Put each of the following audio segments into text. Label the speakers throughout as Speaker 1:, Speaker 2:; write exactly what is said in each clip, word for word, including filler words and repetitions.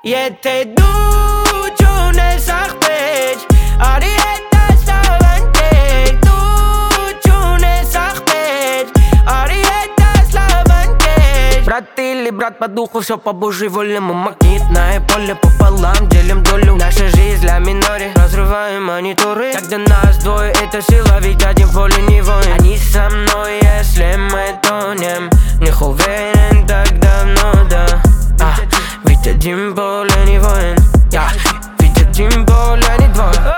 Speaker 1: Եթե դու չունես աղբեր, արի հետ ասավ ընկեր, դու չունես աղբեր, арի հետ ասավ ընկեր. Брат или брат по духу, все по божьей воле. Мы магнитное поле пополам, делим долю. Наша жизнь для минори, разрываем мониторы. Когда нас двое, это сила, ведь один воле не воин. Они со мной, если мы тонем. В них уверен так давно, да. а, Ведь один поле не воин, yeah. Ведь один поле не двое.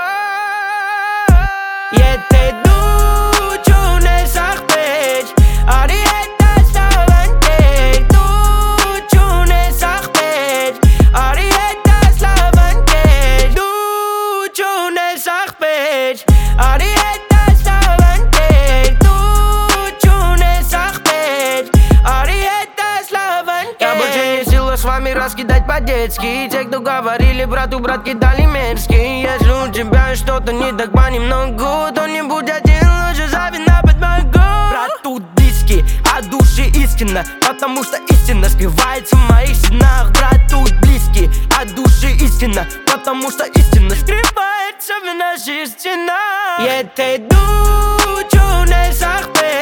Speaker 1: Եթե դու չունես աղբեր, արի հետ ասավ ընկեր, դու չունես աղբեր, արի հետ ասավ ընկեր, դու չունես աղբեր, արի հետ ասավ ընկեր, դու չունես աղբեր, արի հետ ասավ ընկեր. Я больше не в силах с вами раскидать по-детски. Те, кто говорили брату, брат, кидали мерзкие. Если у тебя что-то не так понемногу, то не будь один, лучше зови на подмогу. Брат, тут диски, а души истина, потому что истина скрывается в моих стенах. Брат, тут близкий, а души истина, потому что истина скрывается в наших стенах. Եթե դու չունես աղբեր,